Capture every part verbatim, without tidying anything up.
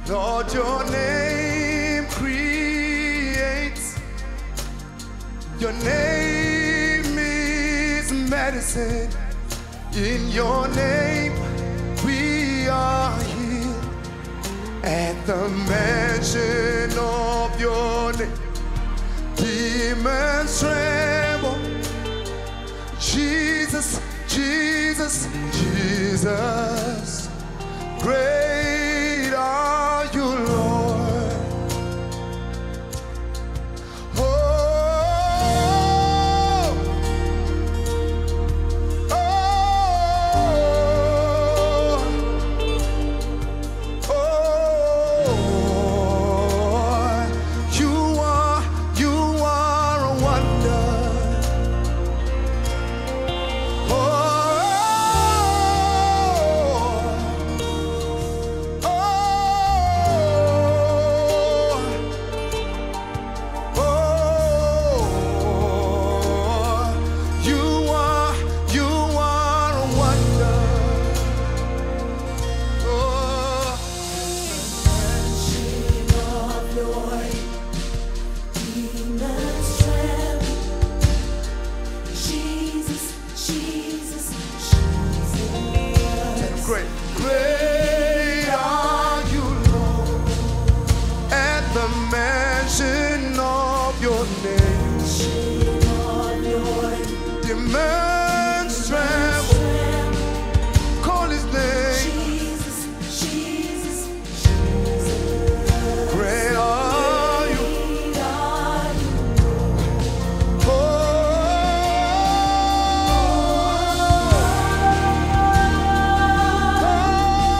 Lord, your name creates. Your name is medicine. In your name we are healed. At the mention of your name, demons tremble. Jesus, Jesus, Jesus, great are you, Lord. Oh, oh, oh, you are, you are a wonder. Great, great are you, Lord, at the mention of your name. Demons tremble. Call his name. Great are you. Oh, oh,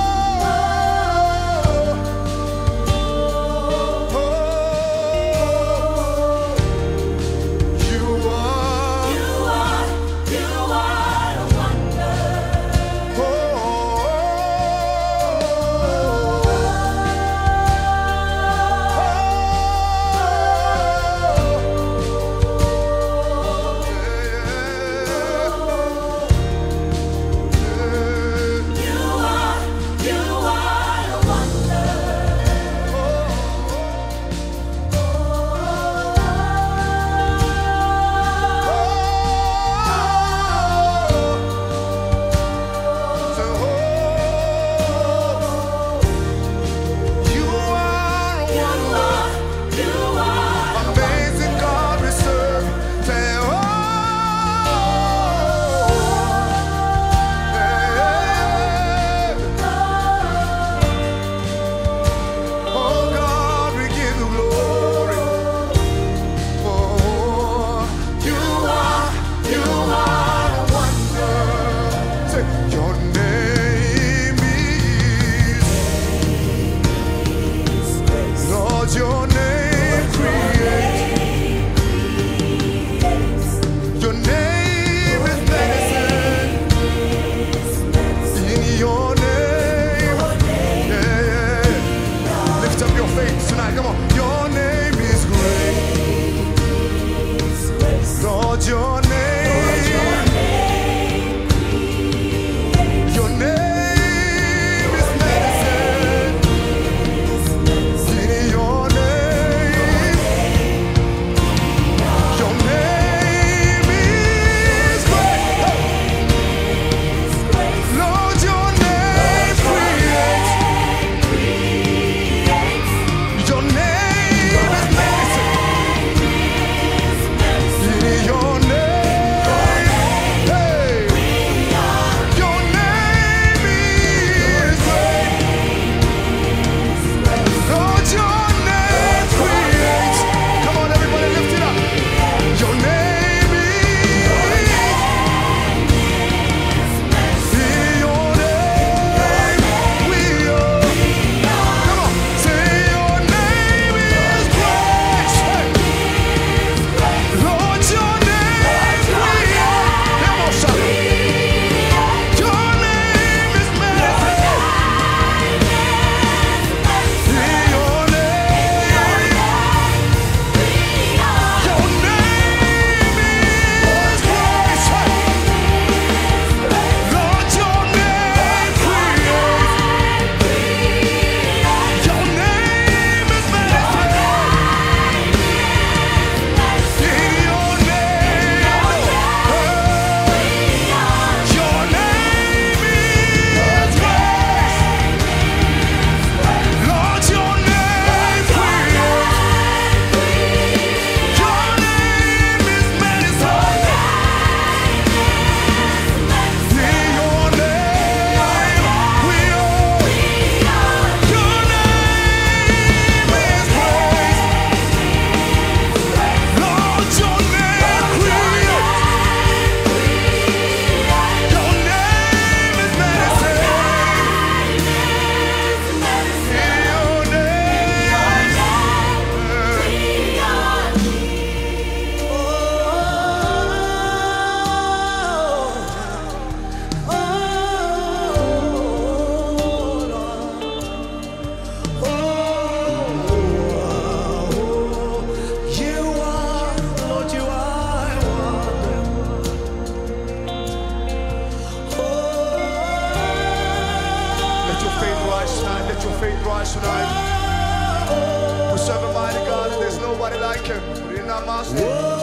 rise tonight. Let your faith rise tonight. We serve a mighty God, and there's nobody like him. We're not master.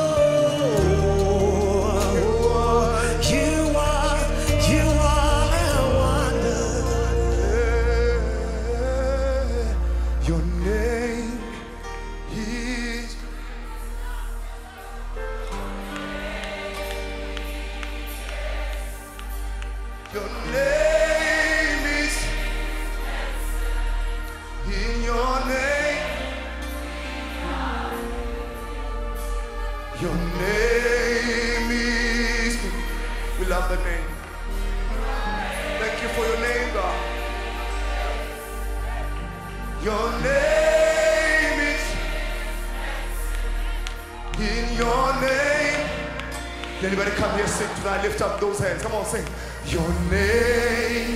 Your name is, in your name, your name is, we love the name. Thank you for your name, God. Your name is, in your name. Anybody come here, sing tonight, lift up those hands, come on, sing. Your name